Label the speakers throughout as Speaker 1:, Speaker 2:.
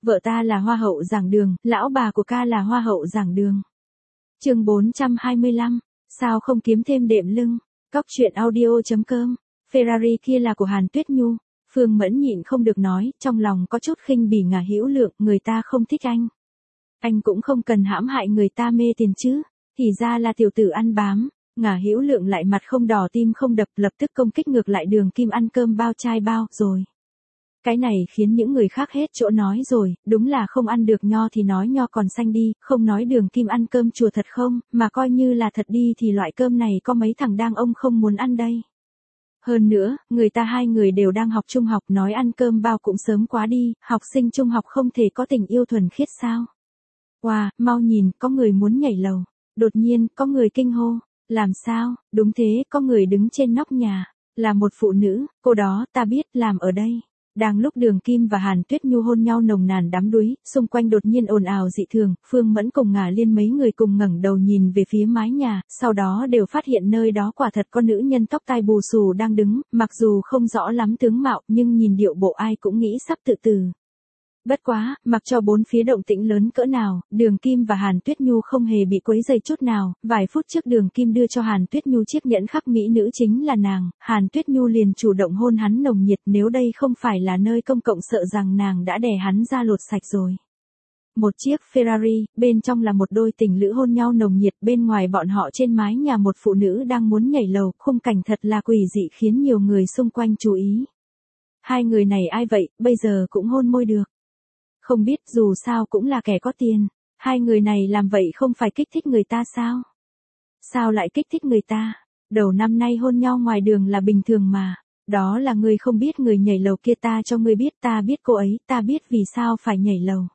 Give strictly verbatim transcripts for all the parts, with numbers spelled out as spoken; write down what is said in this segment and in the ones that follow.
Speaker 1: Vợ ta là hoa hậu giảng đường, lão bà của ca là hoa hậu giảng đường. Chương bốn trăm hai mươi lăm, sao không kiếm thêm đệm lưng? Cóc truyện audio chấm com. Ferrari kia là của Hàn Tuyết Nhu. Phương Mẫn nhịn không được nói, trong lòng có chút khinh bỉ Ngả Hữu Lượng, người ta không thích anh. Anh cũng không cần hãm hại người ta mê tiền chứ, thì ra là tiểu tử ăn bám. Ngả Hữu Lượng lại mặt không đỏ tim không đập, lập tức công kích ngược lại Đường Kim ăn cơm bao chai bao rồi. Cái này khiến những người khác hết chỗ nói rồi, đúng là không ăn được nho thì nói nho còn xanh đi, không nói Đường Kim ăn cơm chùa thật không, mà coi như là thật đi thì loại cơm này có mấy thằng đang ông không muốn ăn đây. Hơn nữa, người ta hai người đều đang học trung học, nói ăn cơm bao cũng sớm quá đi, học sinh trung học không thể có tình yêu thuần khiết sao? Wow, mau nhìn, có người muốn nhảy lầu. Đột nhiên, có người kinh hô. Làm sao? Đúng thế, có người đứng trên nóc nhà. Là một phụ nữ, cô đó, ta biết, làm ở đây. Đang lúc Đường Kim và Hàn Tuyết Nhu hôn nhau nồng nàn đắm đuối, xung quanh đột nhiên ồn ào dị thường, Phương Mẫn cùng Ngả Liên mấy người cùng ngẩng đầu nhìn về phía mái nhà, sau đó đều phát hiện nơi đó quả thật có nữ nhân tóc tai bù xù đang đứng, mặc dù không rõ lắm tướng mạo, nhưng nhìn điệu bộ ai cũng nghĩ sắp tự tử. Bất quá, mặc cho bốn phía động tĩnh lớn cỡ nào, Đường Kim và Hàn Tuyết Nhu không hề bị quấy rầy chút nào, vài phút trước Đường Kim đưa cho Hàn Tuyết Nhu chiếc nhẫn khắc mỹ nữ chính là nàng, Hàn Tuyết Nhu liền chủ động hôn hắn nồng nhiệt, nếu đây không phải là nơi công cộng sợ rằng nàng đã đè hắn ra lột sạch rồi. Một chiếc Ferrari, bên trong là một đôi tình lữ hôn nhau nồng nhiệt, bên ngoài bọn họ trên mái nhà một phụ nữ đang muốn nhảy lầu, khung cảnh thật là quỷ dị khiến nhiều người xung quanh chú ý. Hai người này ai vậy, bây giờ cũng hôn môi được. Không biết, dù sao cũng là kẻ có tiền. Hai người này làm vậy không phải kích thích người ta sao? Sao lại kích thích người ta? Đầu năm nay hôn nhau ngoài đường là bình thường mà. Đó là người không biết người nhảy lầu kia, ta cho ngươi biết, ta biết cô ấy, ta biết vì sao phải nhảy lầu.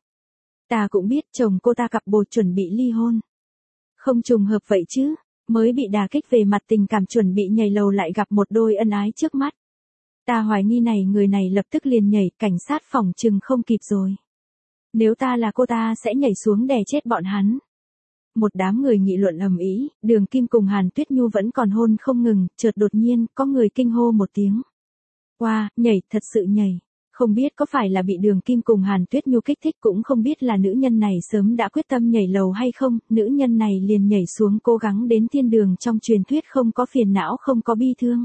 Speaker 1: Ta cũng biết chồng cô ta cặp bồ chuẩn bị ly hôn. Không trùng hợp vậy chứ, mới bị đả kích về mặt tình cảm chuẩn bị nhảy lầu lại gặp một đôi ân ái trước mắt. Ta hoài nghi này người này lập tức liền nhảy, cảnh sát phỏng chừng không kịp rồi. Nếu ta là cô ta sẽ nhảy xuống đè chết bọn hắn. Một đám người nghị luận ầm ĩ, Đường Kim cùng Hàn Tuyết Nhu vẫn còn hôn không ngừng, chợt đột nhiên, có người kinh hô một tiếng. Wow, nhảy, thật sự nhảy. Không biết có phải là bị Đường Kim cùng Hàn Tuyết Nhu kích thích, cũng không biết là nữ nhân này sớm đã quyết tâm nhảy lầu hay không, nữ nhân này liền nhảy xuống cố gắng đến thiên đường trong truyền thuyết không có phiền não không có bi thương.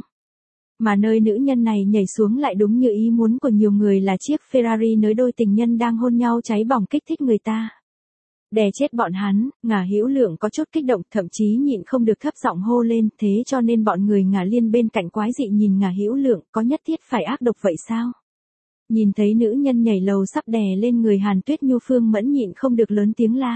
Speaker 1: Mà nơi nữ nhân này nhảy xuống lại đúng như ý muốn của nhiều người là chiếc Ferrari nơi đôi tình nhân đang hôn nhau cháy bỏng kích thích người ta. Đè chết bọn hắn, Ngả Hữu Lượng có chút kích động, thậm chí nhịn không được thấp giọng hô lên, thế cho nên bọn người Ngả Liên bên cạnh quái dị nhìn Ngả Hữu Lượng, có nhất thiết phải ác độc vậy sao? Nhìn thấy nữ nhân nhảy lầu sắp đè lên người Hàn Tuyết Nhu, Phương Mẫn nhịn không được lớn tiếng la.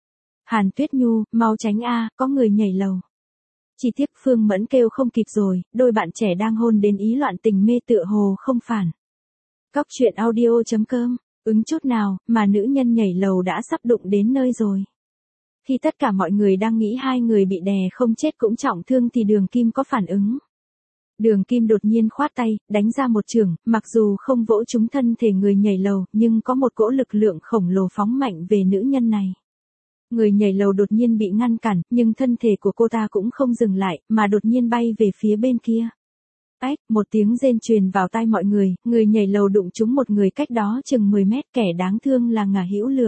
Speaker 1: Hàn Tuyết Nhu, mau tránh a, có người nhảy lầu. Chỉ tiếc Phương Mẫn kêu không kịp rồi, đôi bạn trẻ đang hôn đến ý loạn tình mê tựa hồ không phản. Cóc truyện audio chấm com, ứng chút nào, mà nữ nhân nhảy lầu đã sắp đụng đến nơi rồi. Khi tất cả mọi người đang nghĩ hai người bị đè không chết cũng trọng thương thì Đường Kim có phản ứng. Đường Kim đột nhiên khoát tay, đánh ra một chưởng, mặc dù không vỗ trúng thân thể người nhảy lầu, nhưng có một cỗ lực lượng khổng lồ phóng mạnh về nữ nhân này. Người nhảy lầu đột nhiên bị ngăn cản, nhưng thân thể của cô ta cũng không dừng lại, mà đột nhiên bay về phía bên kia. Ách, một tiếng rên truyền vào tai mọi người, người nhảy lầu đụng trúng một người cách đó chừng mười mét, kẻ đáng thương là Ngả Hữu Lượng.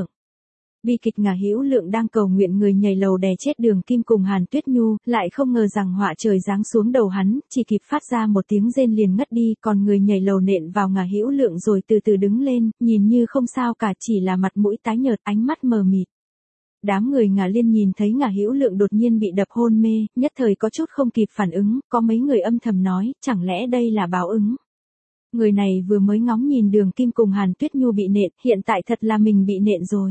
Speaker 1: Bi kịch Ngả Hữu Lượng đang cầu nguyện người nhảy lầu đè chết Đường Kim cùng Hàn Tuyết Nhu, lại không ngờ rằng họa trời giáng xuống đầu hắn, chỉ kịp phát ra một tiếng rên liền ngất đi, còn người nhảy lầu nện vào Ngả Hữu Lượng rồi từ từ đứng lên, nhìn như không sao cả, chỉ là mặt mũi tái nhợt, ánh mắt mờ mịt. Đám người Ngả Liên nhìn thấy Ngả Hữu Lượng đột nhiên bị đập hôn mê, nhất thời có chút không kịp phản ứng, có mấy người âm thầm nói, chẳng lẽ đây là báo ứng. Người này vừa mới ngóng nhìn Đường Kim cùng Hàn Tuyết Nhu bị nện, hiện tại thật là mình bị nện rồi.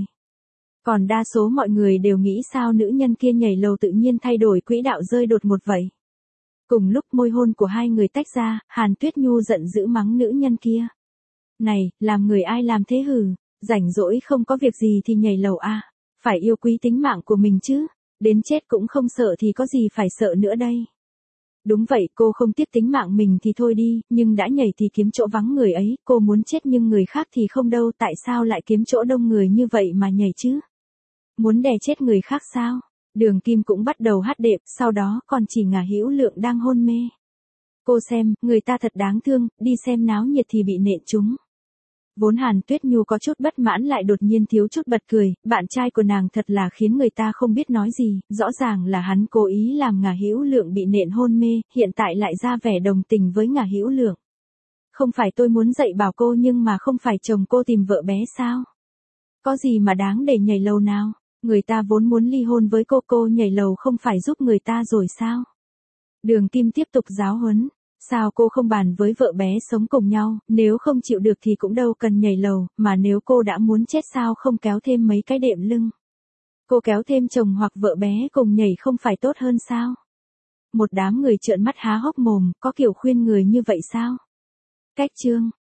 Speaker 1: Còn đa số mọi người đều nghĩ sao nữ nhân kia nhảy lầu tự nhiên thay đổi quỹ đạo rơi đột ngột vậy. Cùng lúc môi hôn của hai người tách ra, Hàn Tuyết Nhu giận dữ mắng nữ nhân kia. Này, làm người ai làm thế hừ, rảnh rỗi không có việc gì thì nhảy lầu a. Phải yêu quý tính mạng của mình chứ, đến chết cũng không sợ thì có gì phải sợ nữa đây. Đúng vậy, cô không tiếc tính mạng mình thì thôi đi, nhưng đã nhảy thì kiếm chỗ vắng người ấy, cô muốn chết nhưng người khác thì không đâu, tại sao lại kiếm chỗ đông người như vậy mà nhảy chứ? Muốn đè chết người khác sao? Đường Kim cũng bắt đầu hát đệm, sau đó còn chỉ Ngả Hữu Lượng đang hôn mê. Cô xem, người ta thật đáng thương, đi xem náo nhiệt thì bị nện trúng. Vốn Hàn Tuyết Nhu có chút bất mãn lại đột nhiên thiếu chút bật cười, bạn trai của nàng thật là khiến người ta không biết nói gì, rõ ràng là hắn cố ý làm Ngả Hữu Lượng bị nện hôn mê, hiện tại lại ra vẻ đồng tình với Ngả Hữu Lượng. Không phải tôi muốn dạy bảo cô nhưng mà không phải chồng cô tìm vợ bé sao? Có gì mà đáng để nhảy lầu nào? Người ta vốn muốn ly hôn với cô, cô nhảy lầu không phải giúp người ta rồi sao? Đường Kim tiếp tục giáo huấn. Sao cô không bàn với vợ bé sống cùng nhau, nếu không chịu được thì cũng đâu cần nhảy lầu, mà nếu cô đã muốn chết sao không kéo thêm mấy cái đệm lưng. Cô kéo thêm chồng hoặc vợ bé cùng nhảy không phải tốt hơn sao? Một đám người trợn mắt há hốc mồm, có kiểu khuyên người như vậy sao? Cách chương